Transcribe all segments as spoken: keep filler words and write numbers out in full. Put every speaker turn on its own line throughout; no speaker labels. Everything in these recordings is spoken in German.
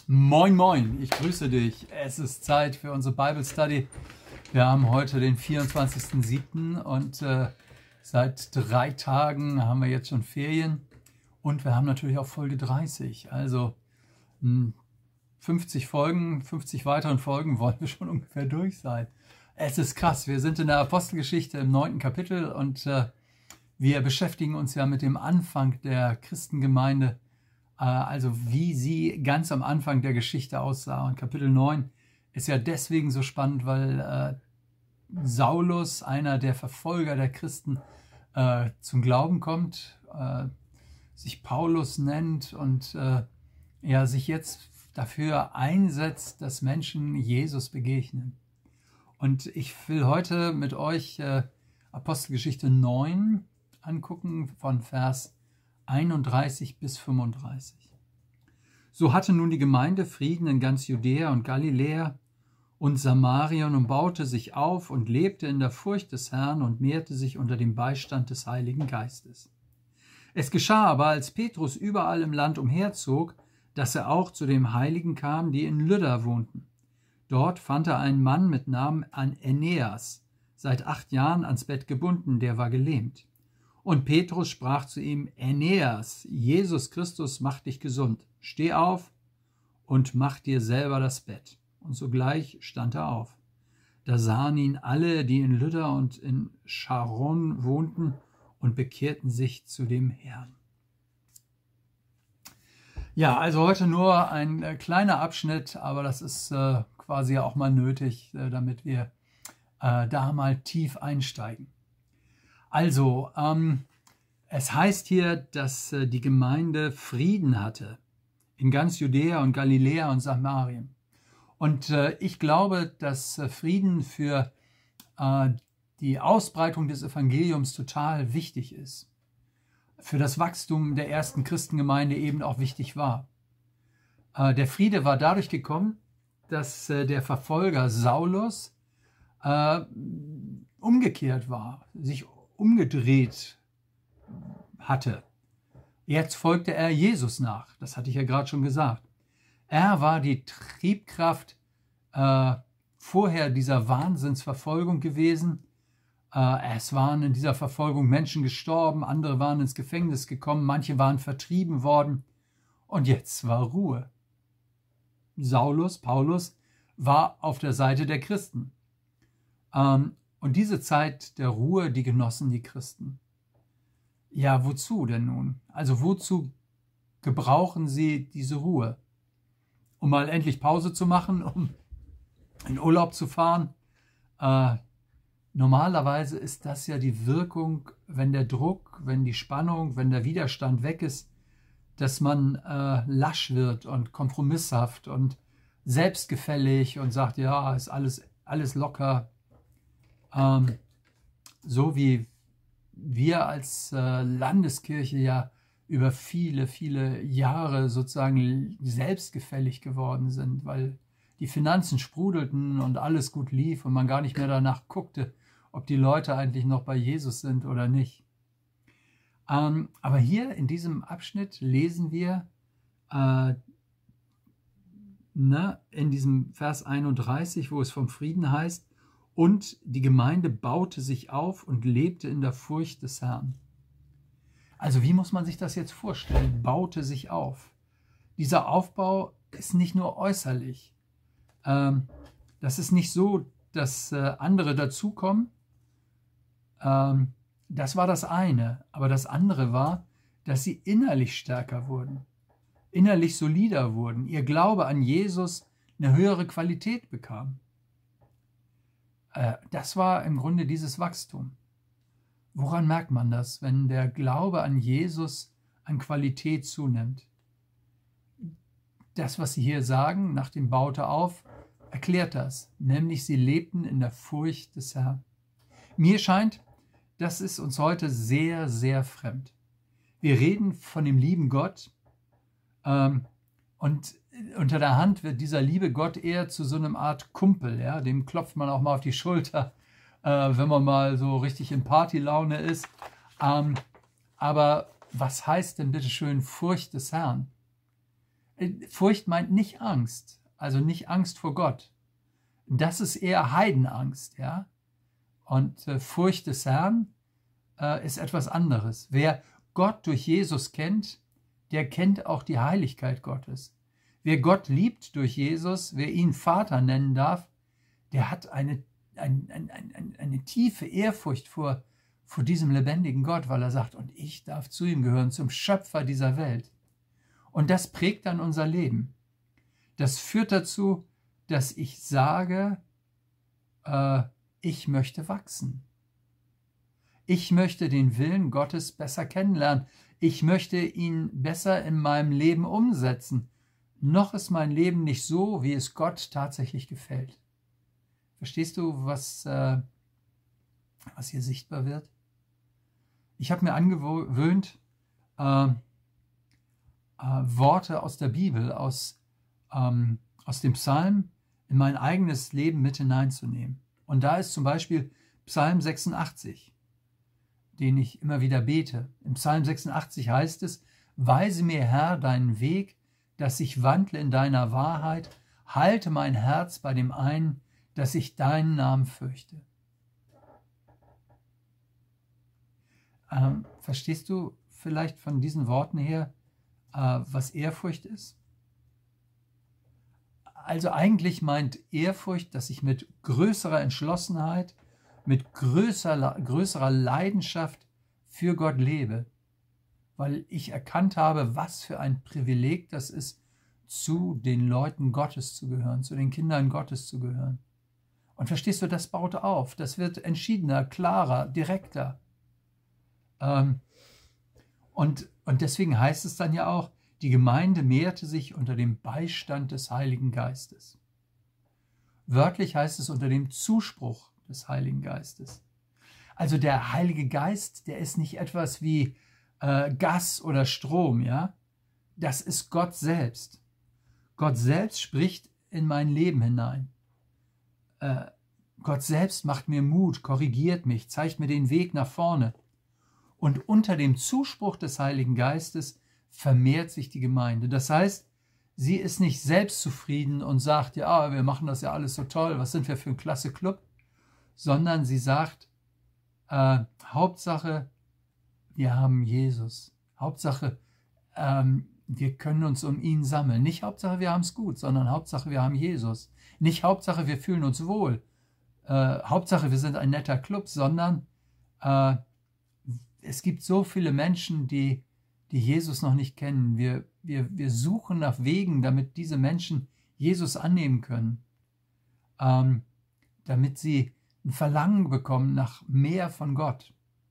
Moin Moin, ich grüße dich. Es ist Zeit für unsere Bible Study. Wir haben heute den vierundzwanzigsten siebten und äh, seit drei Tagen haben wir jetzt schon Ferien und wir haben natürlich auch Folge dreißig. Also mh, fünfzig Folgen, fünfzig weiteren Folgen wollen wir schon ungefähr durch sein. Es ist krass, wir sind in der Apostelgeschichte im neunten Kapitel und äh, wir beschäftigen uns ja mit dem Anfang der Christengemeinde. Also wie sie ganz am Anfang der Geschichte aussah. Und Kapitel neun ist ja deswegen so spannend, weil äh, Saulus, einer der Verfolger der Christen, äh, zum Glauben kommt, äh, sich Paulus nennt und äh, ja, sich jetzt dafür einsetzt, dass Menschen Jesus begegnen. Und ich will heute mit euch äh, Apostelgeschichte neun angucken, von Vers einunddreißig bis fünfunddreißig. So hatte nun die Gemeinde Frieden in ganz Judäa und Galiläa und Samarien und baute sich auf und lebte in der Furcht des Herrn und mehrte sich unter dem Beistand des Heiligen Geistes. Es geschah aber, als Petrus überall im Land umherzog, dass er auch zu den Heiligen kam, die in Lydda wohnten. Dort fand er einen Mann mit Namen Aeneas, seit acht Jahren ans Bett gebunden, der war gelähmt. Und Petrus sprach zu ihm: Aeneas, Jesus Christus macht dich gesund. Steh auf und mach dir selber das Bett. Und sogleich stand er auf. Da sahen ihn alle, die in Lydda und in Scharon wohnten, und bekehrten sich zu dem Herrn. Ja, also heute nur ein äh, kleiner Abschnitt, aber das ist äh, quasi auch mal nötig, äh, damit wir äh, da mal tief einsteigen. Also, ähm, es heißt hier, dass äh, die Gemeinde Frieden hatte in ganz Judäa und Galiläa und Samarien. Und äh, ich glaube, dass äh, Frieden für äh, die Ausbreitung des Evangeliums total wichtig ist. Für das Wachstum der ersten Christengemeinde eben auch wichtig war. Äh, der Friede war dadurch gekommen, dass äh, der Verfolger Saulus äh, umgekehrt war, sich umgedreht hatte. Jetzt folgte er Jesus nach. Das hatte ich ja gerade schon gesagt. Er war die Triebkraft äh, vorher dieser Wahnsinnsverfolgung gewesen. Äh, es waren in dieser Verfolgung Menschen gestorben, andere waren ins Gefängnis gekommen, manche waren vertrieben worden. Und jetzt war Ruhe. Saulus, Paulus, war auf der Seite der Christen. Ähm, Und diese Zeit der Ruhe, die genossen die Christen. Ja, wozu denn nun? Also wozu gebrauchen sie diese Ruhe? Um mal endlich Pause zu machen, um in Urlaub zu fahren? Äh, normalerweise ist das ja die Wirkung, wenn der Druck, wenn die Spannung, wenn der Widerstand weg ist, dass man äh, lasch wird und kompromisshaft und selbstgefällig und sagt, ja, ist alles, alles locker. Ähm, so wie wir als äh, Landeskirche ja über viele, viele Jahre sozusagen selbstgefällig geworden sind, weil die Finanzen sprudelten und alles gut lief und man gar nicht mehr danach guckte, ob die Leute eigentlich noch bei Jesus sind oder nicht. Ähm, aber hier in diesem Abschnitt lesen wir äh, ne, in diesem Vers einunddreißig, wo es vom Frieden heißt: Und die Gemeinde baute sich auf und lebte in der Furcht des Herrn. Also wie muss man sich das jetzt vorstellen? Baute sich auf. Dieser Aufbau ist nicht nur äußerlich. Ähm, das ist nicht so, dass äh, andere dazukommen. Ähm, das war das eine. Aber das andere war, dass sie innerlich stärker wurden. Innerlich solider wurden. Ihr Glaube an Jesus eine höhere Qualität bekam. Das war im Grunde dieses Wachstum. Woran merkt man das, wenn der Glaube an Jesus an Qualität zunimmt? Das, was sie hier sagen, nach dem Baute auf, erklärt das. Nämlich, sie lebten in der Furcht des Herrn. Mir scheint, das ist uns heute sehr, sehr fremd. Wir reden von dem lieben Gott ähm, und unter der Hand wird dieser liebe Gott eher zu so einer Art Kumpel, ja? Dem klopft man auch mal auf die Schulter, äh, wenn man mal so richtig in Partylaune ist. Ähm, aber was heißt denn bitte schön Furcht des Herrn? Furcht meint nicht Angst, also nicht Angst vor Gott. Das ist eher Heidenangst, ja. Und äh, Furcht des Herrn äh, ist etwas anderes. Wer Gott durch Jesus kennt, der kennt auch die Heiligkeit Gottes. Wer Gott liebt durch Jesus, wer ihn Vater nennen darf, der hat eine, ein, ein, ein, eine tiefe Ehrfurcht vor, vor diesem lebendigen Gott, weil er sagt, und ich darf zu ihm gehören, zum Schöpfer dieser Welt. Und das prägt dann unser Leben. Das führt dazu, dass ich sage, äh, ich möchte wachsen. Ich möchte den Willen Gottes besser kennenlernen. Ich möchte ihn besser in meinem Leben umsetzen. Noch ist mein Leben nicht so, wie es Gott tatsächlich gefällt. Verstehst du, was, äh, was hier sichtbar wird? Ich habe mir angewöhnt, äh, äh, Worte aus der Bibel, aus, ähm, aus dem Psalm in mein eigenes Leben mit hineinzunehmen. Und da ist zum Beispiel Psalm sechsundachtzig, den ich immer wieder bete. Im Psalm sechsundachtzig heißt es, weise mir, Herr, deinen Weg, dass ich wandle in deiner Wahrheit, halte mein Herz bei dem einen, dass ich deinen Namen fürchte. Ähm, verstehst du vielleicht von diesen Worten her, äh, was Ehrfurcht ist? Also eigentlich meint Ehrfurcht, dass ich mit größerer Entschlossenheit, mit größerer, größerer Leidenschaft für Gott lebe, weil ich erkannt habe, was für ein Privileg das ist, zu den Leuten Gottes zu gehören, zu den Kindern Gottes zu gehören. Und verstehst du, das baut auf, das wird entschiedener, klarer, direkter. Ähm, und, und deswegen heißt es dann ja auch, die Gemeinde mehrte sich unter dem Beistand des Heiligen Geistes. Wörtlich heißt es unter dem Zuspruch des Heiligen Geistes. Also der Heilige Geist, der ist nicht etwas wie äh, Gas oder Strom, ja? Das ist Gott selbst. Gott selbst spricht in mein Leben hinein. Äh, Gott selbst macht mir Mut, korrigiert mich, zeigt mir den Weg nach vorne. Und unter dem Zuspruch des Heiligen Geistes vermehrt sich die Gemeinde. Das heißt, sie ist nicht selbstzufrieden und sagt, ja, wir machen das ja alles so toll, was sind wir für ein klasse Club, sondern sie sagt, äh, Hauptsache, wir haben Jesus. Hauptsache, ähm, wir können uns um ihn sammeln. Nicht Hauptsache, wir haben es gut, sondern Hauptsache, wir haben Jesus. Nicht Hauptsache, wir fühlen uns wohl. Äh, Hauptsache, wir sind ein netter Club, sondern äh, es gibt so viele Menschen, die, die Jesus noch nicht kennen. Wir, wir, wir suchen nach Wegen, damit diese Menschen Jesus annehmen können, ähm, damit sie ein Verlangen bekommen nach mehr von Gott.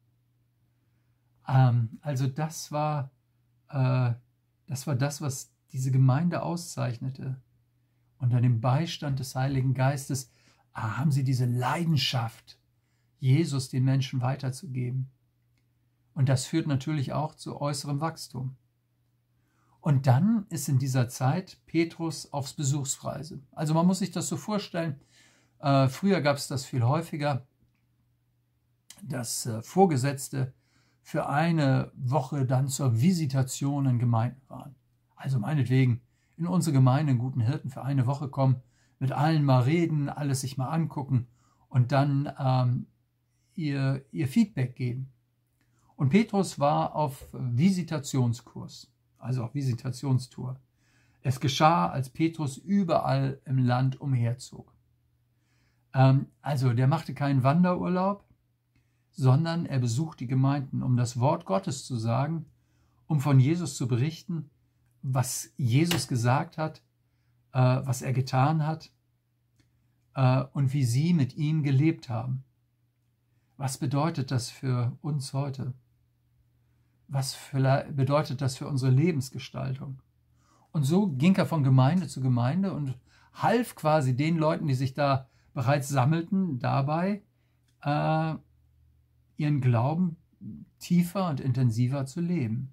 Ähm, also das war, äh, das war das, was diese Gemeinde auszeichnete. Unter dem Beistand des Heiligen Geistes haben sie diese Leidenschaft, Jesus den Menschen weiterzugeben. Und das führt natürlich auch zu äußerem Wachstum. Und dann ist in dieser Zeit Petrus aufs Besuchsreise. Also man muss sich das so vorstellen, äh, früher gab es das viel häufiger, dass äh, Vorgesetzte für eine Woche dann zur Visitation in Gemeinden waren. Also meinetwegen in unsere Gemeinde, in Guten Hirten, für eine Woche kommen, mit allen mal reden, alles sich mal angucken und dann ähm, ihr, ihr Feedback geben. Und Petrus war auf Visitationskurs, also auf Visitationstour. Es geschah, als Petrus überall im Land umherzog. Ähm, also der machte keinen Wanderurlaub, sondern er besucht die Gemeinden, um das Wort Gottes zu sagen, um von Jesus zu berichten, was Jesus gesagt hat, äh, was er getan hat äh, und wie sie mit ihm gelebt haben. Was bedeutet das für uns heute? Was für, bedeutet das für unsere Lebensgestaltung? Und so ging er von Gemeinde zu Gemeinde und half quasi den Leuten, die sich da bereits sammelten, dabei, äh, ihren Glauben tiefer und intensiver zu leben.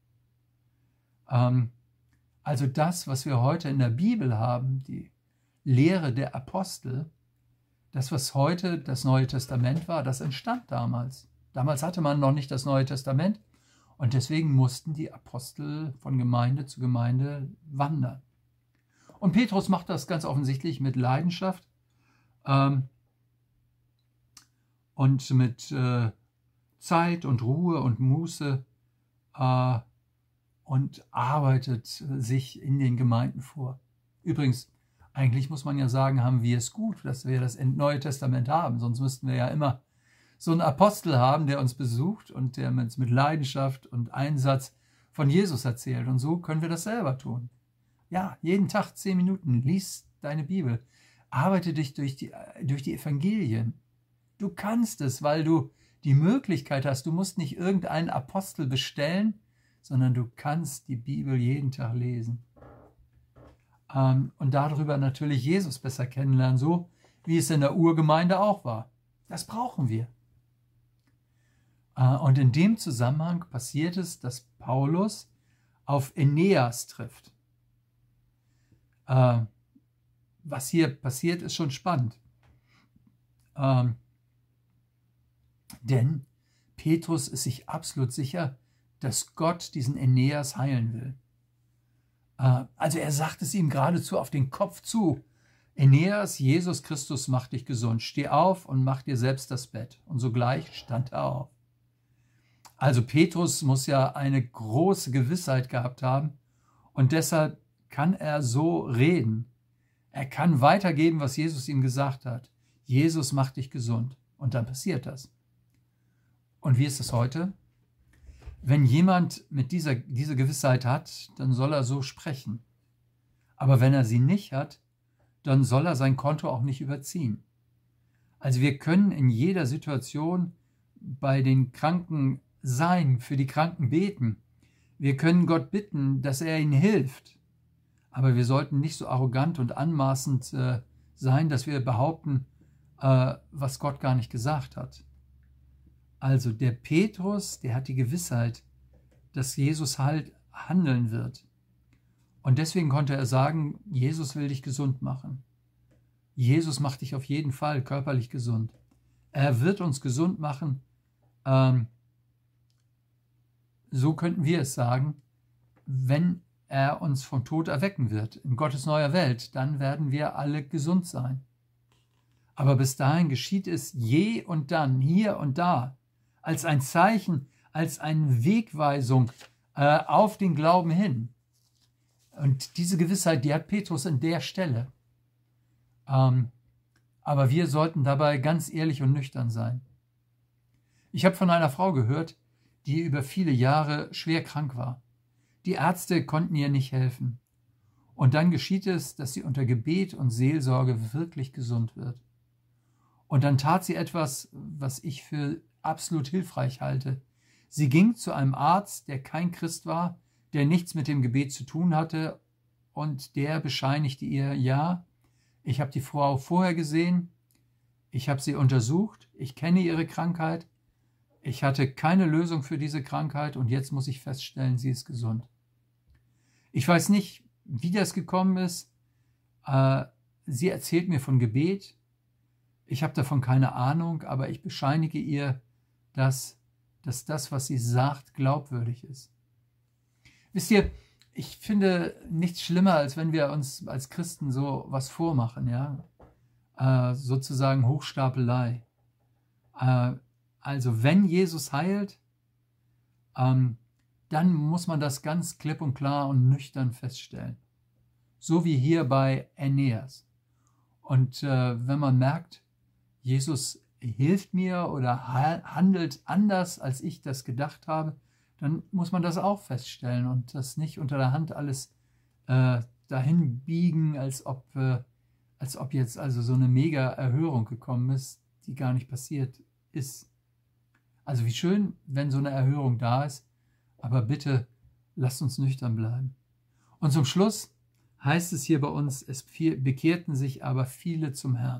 Ähm, also das, was wir heute in der Bibel haben, die Lehre der Apostel, das, was heute das Neue Testament war, das entstand damals. Damals hatte man noch nicht das Neue Testament Und deswegen mussten die Apostel von Gemeinde zu Gemeinde wandern. Und Petrus macht das ganz offensichtlich mit Leidenschaft ähm, und mit äh, Zeit und Ruhe und Muße äh, und arbeitet sich in den Gemeinden vor. Übrigens, eigentlich muss man ja sagen, haben wir es gut, dass wir das Neue Testament haben. Sonst müssten wir ja immer so einen Apostel haben, der uns besucht und der uns mit Leidenschaft und Einsatz von Jesus erzählt. Und so können wir das selber tun. Ja, jeden Tag zehn Minuten, lies deine Bibel. Arbeite dich durch die, durch die Evangelien. Du kannst es, weil du die Möglichkeit hast. Du musst nicht irgendeinen Apostel bestellen, sondern du kannst die Bibel jeden Tag lesen. Ähm, und darüber natürlich Jesus besser kennenlernen, so wie es in der Urgemeinde auch war. Das brauchen wir. Äh, und in dem Zusammenhang passiert es, dass Paulus auf Aeneas trifft. Äh, was hier passiert, ist schon spannend. Ähm, denn Petrus ist sich absolut sicher, dass Gott diesen Aeneas heilen will. Äh, also er sagt es ihm geradezu auf den Kopf zu. Aeneas, Jesus Christus macht dich gesund. Steh auf und mach dir selbst das Bett. Und sogleich stand er auf. Also Petrus muss ja eine große Gewissheit gehabt haben und deshalb kann er so reden. Er kann weitergeben, was Jesus ihm gesagt hat. Jesus macht dich gesund. Und dann passiert das. Und wie ist es heute? Wenn jemand mit dieser diese Gewissheit hat, dann soll er so sprechen. Aber wenn er sie nicht hat, dann soll er sein Konto auch nicht überziehen. Also wir können in jeder Situation bei den Kranken sein, für die Kranken beten. Wir können Gott bitten, dass er ihnen hilft. Aber wir sollten nicht so arrogant und anmaßend äh, sein, dass wir behaupten, äh, was Gott gar nicht gesagt hat. Also der Petrus, der hat die Gewissheit, dass Jesus halt handeln wird. Und deswegen konnte er sagen, Jesus will dich gesund machen. Jesus macht dich auf jeden Fall körperlich gesund. Er wird uns gesund machen. Ähm, so könnten wir es sagen, wenn er uns vom Tod erwecken wird. In Gottes neuer Welt, dann werden wir alle gesund sein. Aber bis dahin geschieht es je und dann, hier und da, als ein Zeichen, als eine Wegweisung äh, auf den Glauben hin. Und diese Gewissheit, die hat Petrus an der Stelle. Ähm, aber wir sollten dabei ganz ehrlich und nüchtern sein. Ich habe von einer Frau gehört, die über viele Jahre schwer krank war. Die Ärzte konnten ihr nicht helfen. Und dann geschieht es, dass sie unter Gebet und Seelsorge wirklich gesund wird. Und dann tat sie etwas, was ich für absolut hilfreich halte. Sie ging zu einem Arzt, der kein Christ war, der nichts mit dem Gebet zu tun hatte, und der bescheinigte ihr, ja, ich habe die Frau vorher gesehen, ich habe sie untersucht, ich kenne ihre Krankheit, ich hatte keine Lösung für diese Krankheit und jetzt muss ich feststellen, sie ist gesund. Ich weiß nicht, wie das gekommen ist. Äh, sie erzählt mir von Gebet. Ich habe davon keine Ahnung, aber ich bescheinige ihr, dass, dass das, was sie sagt, glaubwürdig ist. Wisst ihr, ich finde nichts schlimmer, als wenn wir uns als Christen so was vormachen, ja, äh, sozusagen Hochstapelei. Äh, also wenn Jesus heilt, ähm, dann muss man das ganz klipp und klar und nüchtern feststellen. So wie hier bei Aeneas. Und äh, wenn man merkt, Jesus hilft mir oder handelt anders, als ich das gedacht habe, dann muss man das auch feststellen und das nicht unter der Hand alles äh, dahin biegen, als ob, äh, als ob jetzt also so eine Mega-Erhörung gekommen ist, die gar nicht passiert ist. Also wie schön, wenn so eine Erhörung da ist, aber bitte lasst uns nüchtern bleiben. Und zum Schluss heißt es hier bei uns, es bekehrten sich aber viele zum Herrn.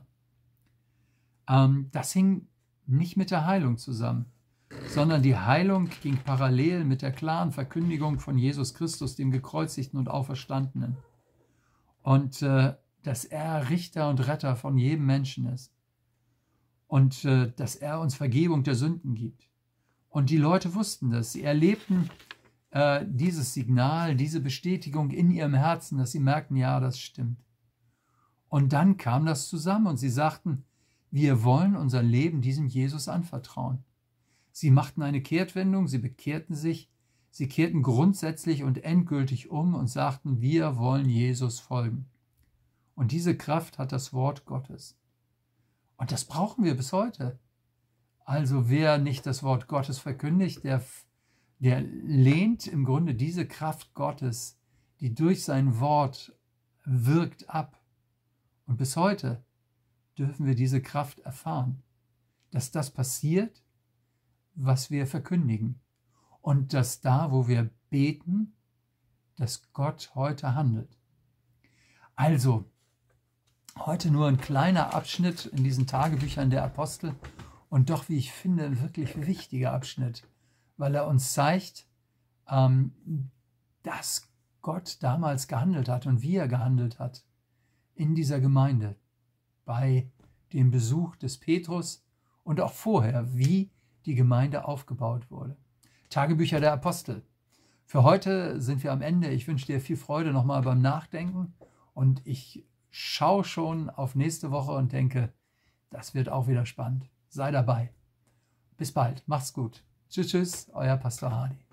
Ähm, das hing nicht mit der Heilung zusammen, sondern die Heilung ging parallel mit der klaren Verkündigung von Jesus Christus, dem Gekreuzigten und Auferstandenen. Und äh, dass er Richter und Retter von jedem Menschen ist. Und äh, dass er uns Vergebung der Sünden gibt. Und die Leute wussten das. Sie erlebten äh, dieses Signal, diese Bestätigung in ihrem Herzen, dass sie merkten, ja, das stimmt. Und dann kam das zusammen und sie sagten, wir wollen unser Leben diesem Jesus anvertrauen. Sie machten eine Kehrtwendung, sie bekehrten sich, sie kehrten grundsätzlich und endgültig um und sagten, wir wollen Jesus folgen. Und diese Kraft hat das Wort Gottes. Und das brauchen wir bis heute. Also wer nicht das Wort Gottes verkündigt, der, der lehnt im Grunde diese Kraft Gottes, die durch sein Wort wirkt, ab. Und bis heute dürfen wir diese Kraft erfahren, dass das passiert, was wir verkündigen. Und dass da, wo wir beten, dass Gott heute handelt. Also, heute nur ein kleiner Abschnitt in diesen Tagebüchern der Apostel und doch, wie ich finde, ein wirklich wichtiger Abschnitt, weil er uns zeigt, ähm, dass Gott damals gehandelt hat und wie er gehandelt hat in dieser Gemeinde, bei dem Besuch des Petrus und auch vorher, wie die Gemeinde aufgebaut wurde. Tagebücher der Apostel. Für heute sind wir am Ende. Ich wünsche dir viel Freude nochmal beim Nachdenken und ich schaue schon auf nächste Woche und denke, das wird auch wieder spannend. Sei dabei. Bis bald. Macht's gut. Tschüss, tschüss, euer Pastor Hardy.